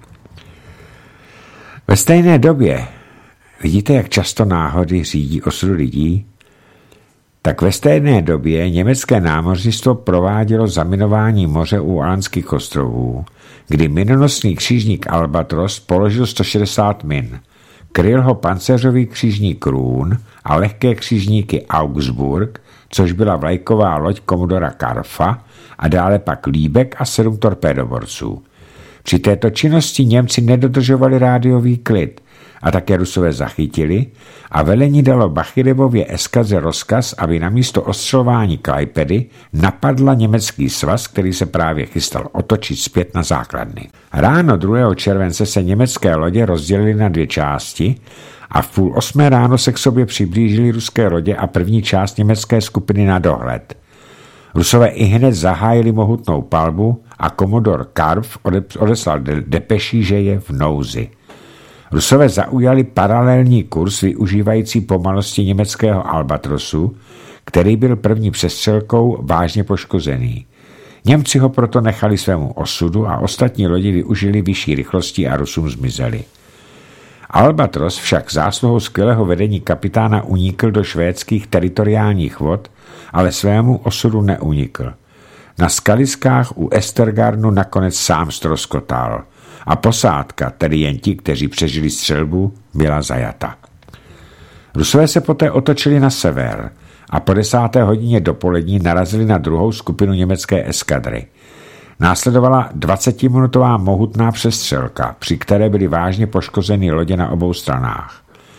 Ve stejné době, vidíte, jak často náhody řídí osudu lidí, tak ve stejné době německé námořnictvo provádělo zaminování moře u Alandských ostrovů, kdy minonosný křižník Albatros položil sto šedesát min. Kryl ho pancéřový křižník Rhůn a lehké křižníky Augsburg, což byla vlajková loď komodora Karfa, a dále pak Líbek a sedm torpédoborců. Při této činnosti Němci nedodržovali rádiový klid a také Rusové zachytili a velení dalo Bachirevově eskadře rozkaz, aby namísto ostřelování Klaipedy napadla německý svaz, který se právě chystal otočit zpět na základny. Ráno druhého července se německé lodě rozdělily na dvě části a v půl osmé ráno se k sobě přiblížily ruské lodě a první část německé skupiny na dohled. Rusové i hned zahájili mohutnou palbu a komodor Karf odeslal depeší, že je v nouzi. Rusové zaujali paralelní kurz využívající pomalosti německého Albatrosu, který byl první přestřelkou vážně poškozený. Němci ho proto nechali svému osudu a ostatní lodi využili vyšší rychlosti a Rusům zmizeli. Albatros však zásluhou skvělého vedení kapitána unikl do švédských teritoriálních vod, ale svému osudu neunikl. Na skaliskách u Esztergarnu nakonec sám ztroskotal a posádka, tedy jen ti, kteří přežili střelbu, byla zajata. Rusové se poté otočili na sever a po desáté hodině dopolední narazili na druhou skupinu německé eskadry. Následovala dvacetiminutová mohutná přestřelka, při které byly vážně poškozeny lodě na obou stranách.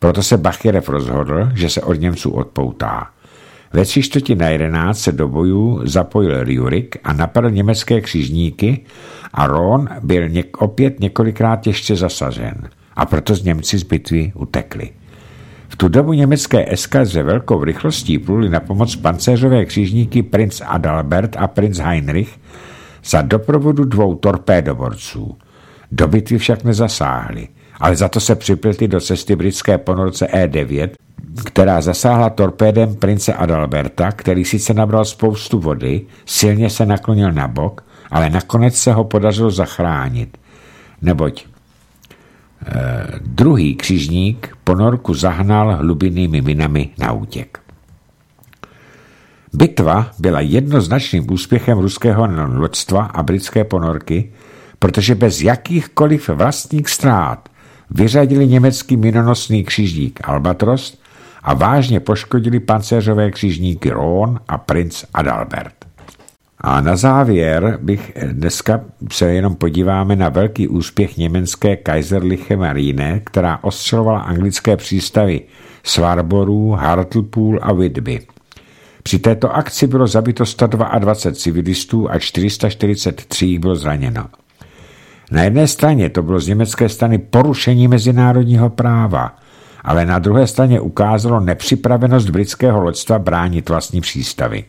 Proto se Bachyrev rozhodl, že se od Němců odpoutá. Ve tři čtvrtě na jedenáct se do bojů zapojil Rjurik a napadl německé křižníky a Roon byl něk- opět několikrát těžce zasažen a proto z Němci z bitvy utekli. V tu dobu německé eskaze velkou rychlostí pluli na pomoc pancéřové křižníky princ Adalbert a princ Heinrich za doprovodu dvou torpédoborců. Do bitvy však nezasáhli, ale za to se připlitli do cesty britské ponorce E devět, která zasáhla torpédem prince Adalberta, který sice nabral spoustu vody, silně se naklonil na bok, ale nakonec se ho podařilo zachránit, neboť eh, druhý křižník ponorku zahnal hlubinnými minami na útěk. Bitva byla jednoznačným úspěchem ruského loďstva a britské ponorky, protože bez jakýchkoliv vlastních ztrát vyřadili německý minonosný křižník Albatros a vážně poškodili pancéřové křižníky Roon a princ Adalbert. A na závěr bych dneska se jenom podíváme na velký úspěch německé Kaiserliche Marine, která ostřelovala anglické přístavy Svarboru, Hartlepool a Whitby. Při této akci bylo zabito sto dvacet dva civilistů a čtyři sta čtyřicet tři bylo zraněno. Na jedné straně to bylo z německé strany porušení mezinárodního práva, ale na druhé straně ukázalo nepřipravenost britského loďstva bránit vlastní přístavy.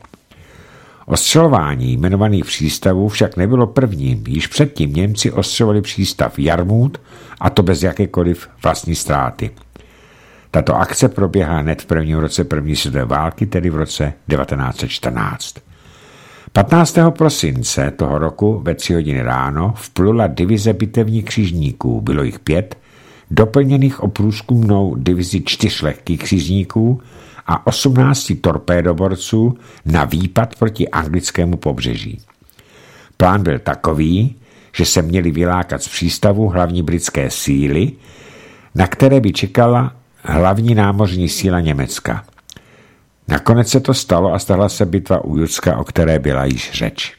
Ostřelování jmenovaných přístavů však nebylo prvním, již předtím Němci ostřelovali přístav Jarmut, a to bez jakékoliv vlastní ztráty. Tato akce proběhla hned v prvním roce první světové války, tedy v roce devatenáct set čtrnáct. patnáctého prosince toho roku ve tři hodiny ráno vplula divize bitevních křižníků, bylo jich pět, doplněných o průzkumnou divizi čtyř lehkých křižníků a osmnácti torpédoborců na výpad proti anglickému pobřeží. Plán byl takový, že se měli vylákat z přístavu hlavní britské síly, na které by čekala hlavní námořní síla Německa. Nakonec se to stalo a stala se bitva u Jutska, o které byla již řeč.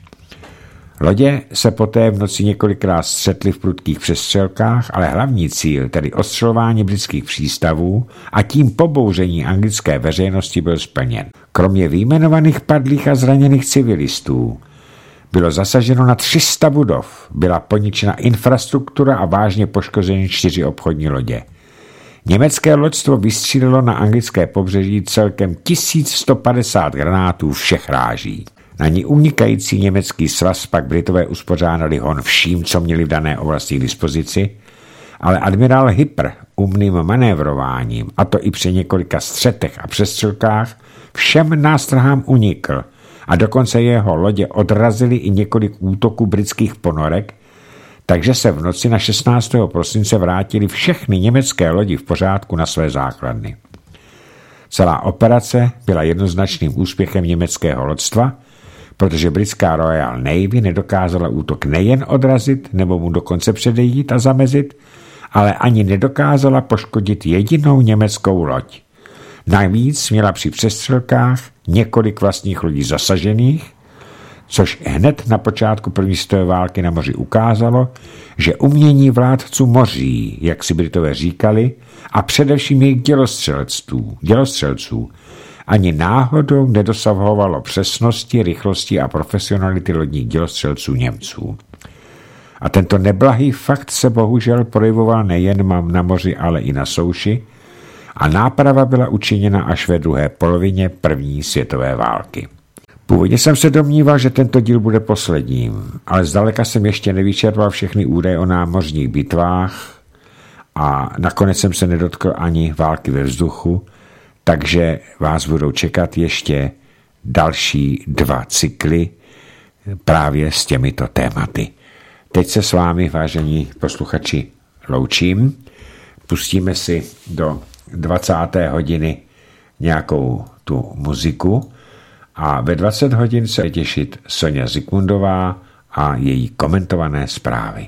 Lodě se poté v noci několikrát střetly v prudkých přestřelkách, ale hlavní cíl, tedy ostřelování britských přístavů a tím pobouření anglické veřejnosti, byl splněn. Kromě vyjmenovaných padlých a zraněných civilistů bylo zasaženo na tři sta budov, byla poničena infrastruktura a vážně poškozeny čtyři obchodní lodě. Německé loďstvo vystřílelo na anglické pobřeží celkem tisíc sto padesát granátů všech ráží. Na ní unikající německý svaz pak Britové uspořádali hon vším, co měli v dané oblasti k dispozici, ale admirál Hipper umným manévrováním, a to i při několika střetech a přestřelkách, všem nástrahám unikl a dokonce jeho lodě odrazili i několik útoků britských ponorek, takže se v noci na šestnáctého prosince vrátili všechny německé lodi v pořádku na své základny. Celá operace byla jednoznačným úspěchem německého loďstva, protože britská Royal Navy nedokázala útok nejen odrazit nebo mu dokonce předejít a zamezit, ale ani nedokázala poškodit jedinou německou loď. Navíc měla při přestřelkách několik vlastních lodí zasažených, což hned na počátku první světové války na moři ukázalo, že umění vládců moří, jak si Britové říkali, a především jejich dělostřelců, dělostřelců, ani náhodou nedosahovalo přesnosti, rychlosti a profesionality lodních dělostřelců Němců. A tento neblahý fakt se bohužel projevoval nejen na moři, ale i na souši, a náprava byla učiněna až ve druhé polovině první světové války. Původně jsem se domníval, že tento díl bude posledním, ale zdaleka jsem ještě nevyčerpal všechny údaje o námořních bitvách a nakonec jsem se nedotkl ani války ve vzduchu, takže vás budou čekat ještě další dva cykly právě s těmito tématy. Teď se s vámi, vážení posluchači, loučím. Pustíme si do dvacáté hodiny nějakou tu muziku a ve dvacet hodin se těšit Soňa Zikmundová a její komentované zprávy.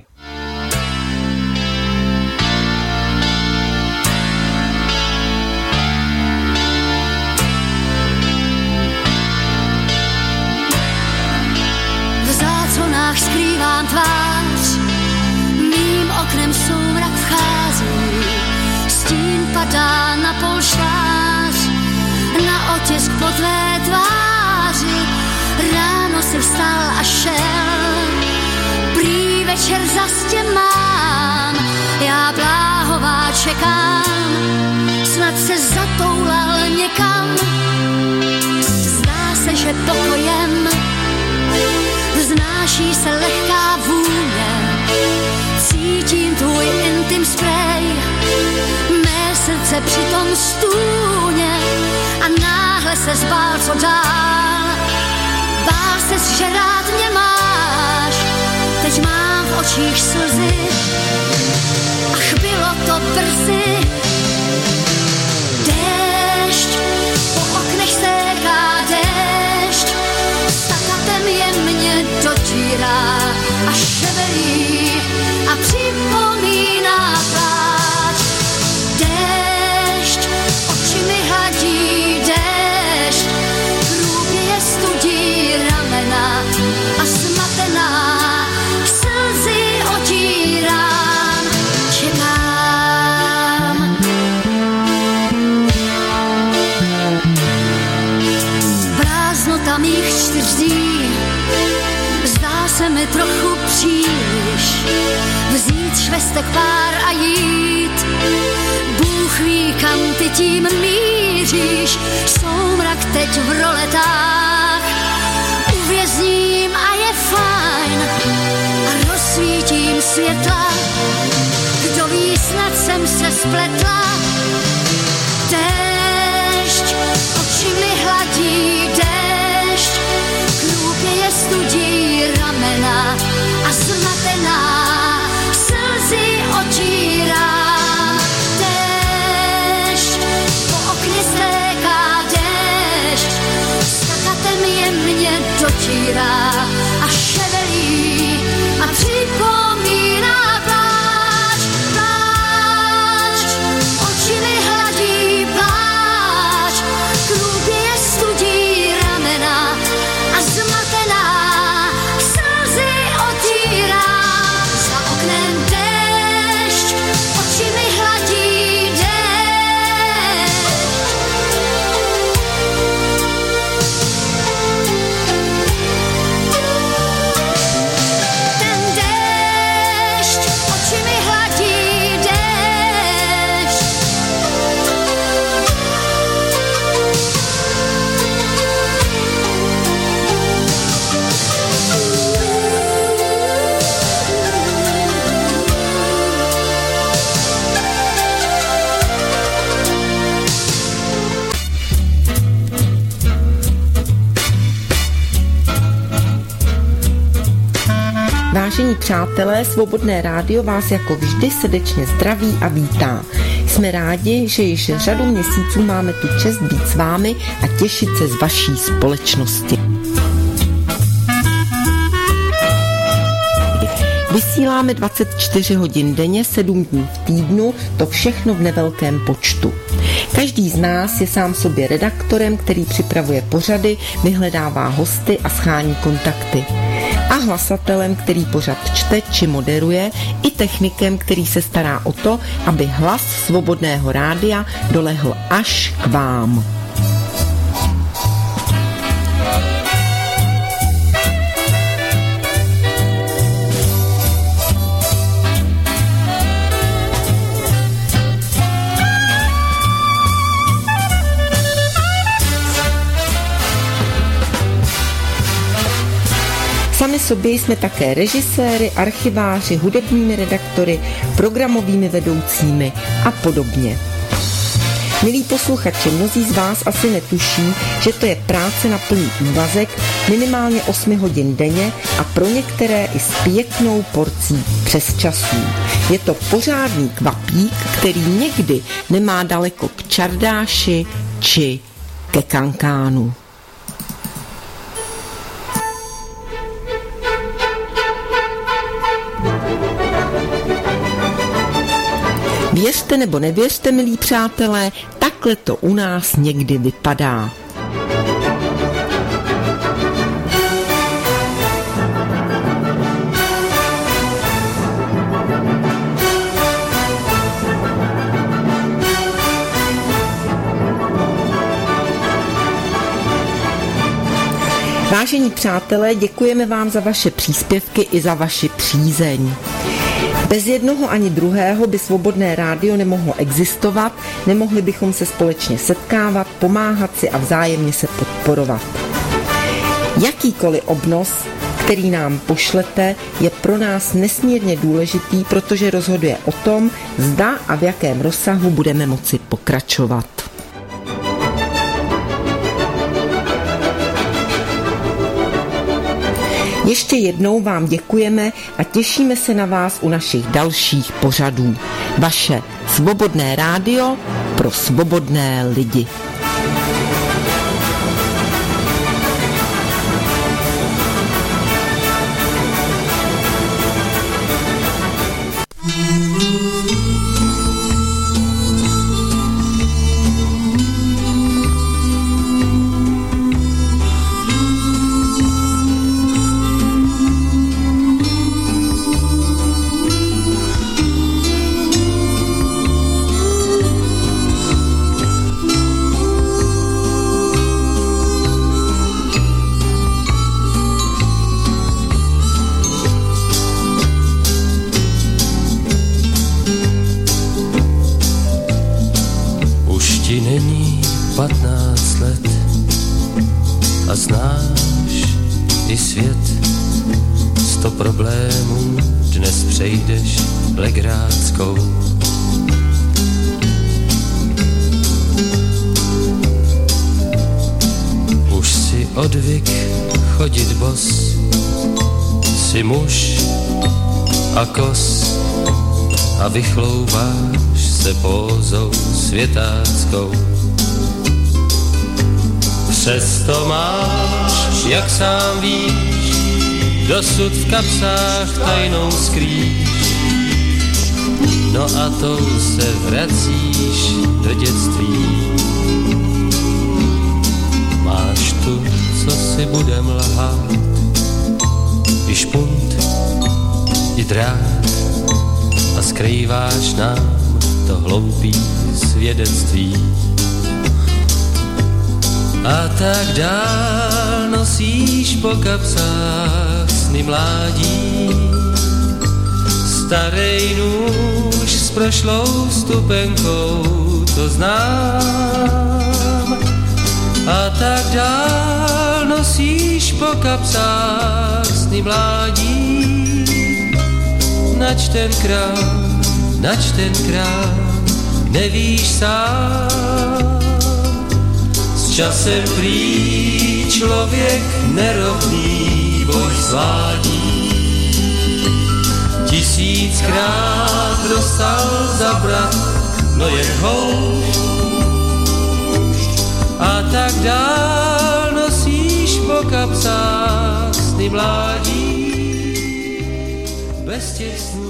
V záclonách skrývám tvář, mým oknem soumrak vchází, stín padá na polštář, na otisk po tvé tváři. Ráno si vstal a šel, prý večer zas tě mám. Já bláhová čekám, snad se zatoulal někam. Zdá se, že pokojem vznáší se lehká vůně. Cítím tvůj intim spray, mé srdce přitom stůně. A náhle se zbál, co dál. Bál ses, že rád mě máš, teď mám v očích slzy. Ach, bylo to brzy. Déšť, po oknech stéká déšť, stakatem jemně dotírá a ševelí a připomíná pláč. Déšť, oči mi hladí déšť, hrůbě je studí ramena a smatená slzy otírám, čekám. Prázdnota mých čtyř dní zdá se mi trochu příliš. Vzít švestek pár a jít, Bůh ví, kam ty tím míříš. Soumrak teď v roletách uvězním a je fajn a rozsvítím světla. Kdo ví, snad jsem se spletla. Déšť, oči mi hladí déšť, krůpě je studí ramena a zmatená slzy otírá. Déšť, po okně stéká déšť, stakatem jemně dotírá a ševelí a připomíná pláč, pláč. Oči mi hladí pláč, krůpě je studí ramena a zmatená slzy otírá. Za oknem déšť, oči mi hladí déšť. Ten déšť, oči mi hladí déšť. Vážení přátelé, Svobodné rádio vás jako vždy srdečně zdraví a vítá. Jsme rádi, že již řadu měsíců máme tu čest být s vámi a těšit se z vaší společnosti. Vysíláme dvacet čtyři hodin denně, sedm dní v týdnu, to všechno v nevelkém počtu. Každý z nás je sám sobě redaktorem, který připravuje pořady, vyhledává hosty a schání kontakty. A hlasatelem, který pořad čte či moderuje, i technikem, který se stará o to, aby hlas Svobodného rádia dolehl až k vám. Sami sobě jsme také režiséry, archiváři, hudebními redaktory, programovými vedoucími a podobně. Milí posluchači, mnozí z vás asi netuší, že to je práce na plný úvazek, minimálně osm hodin denně a pro některé i s pěknou porcí přesčasů. Je to pořádný kvapík, který někdy nemá daleko k čardáši či ke kankánu. Věřte nebo nevěřte, milí přátelé, takhle to u nás někdy vypadá. Vážení přátelé, děkujeme vám za vaše příspěvky i za vaši přízeň. Bez jednoho ani druhého by Svobodné rádio nemohlo existovat, nemohli bychom se společně setkávat, pomáhat si a vzájemně se podporovat. Jakýkoliv obnos, který nám pošlete, je pro nás nesmírně důležitý, protože rozhoduje o tom, zda a v jakém rozsahu budeme moci pokračovat. Ještě jednou vám děkujeme a těšíme se na vás u našich dalších pořadů. Vaše Svobodné rádio pro svobodné lidi. patnáct let a znáš i svět. Sto problémů dnes přejdeš legráckou. Už si odvyk chodit bos, si muž a kos a vychlouváš se pózou světáckou. Přesto máš, jak sám víš, dosud v kapsách tajnou skrýš. No a tou se vracíš do dětství. Máš tu, co si budem lhát, i špunt, i drát, a skrýváš nám to hloupý svědectví. A tak dál nosíš po kapsách sny mládí, starej nůž s prošlou stupenkou, to znám. A tak dál nosíš po kapsách sny mládí, nač tenkrát, nač tenkrát, nevíš sám. S časem prý člověk nerovný boj svádí, tisíckrát dostal zabrat, no jen houšť. A tak dál nosíš po kapsách sny mládí, bez těch snů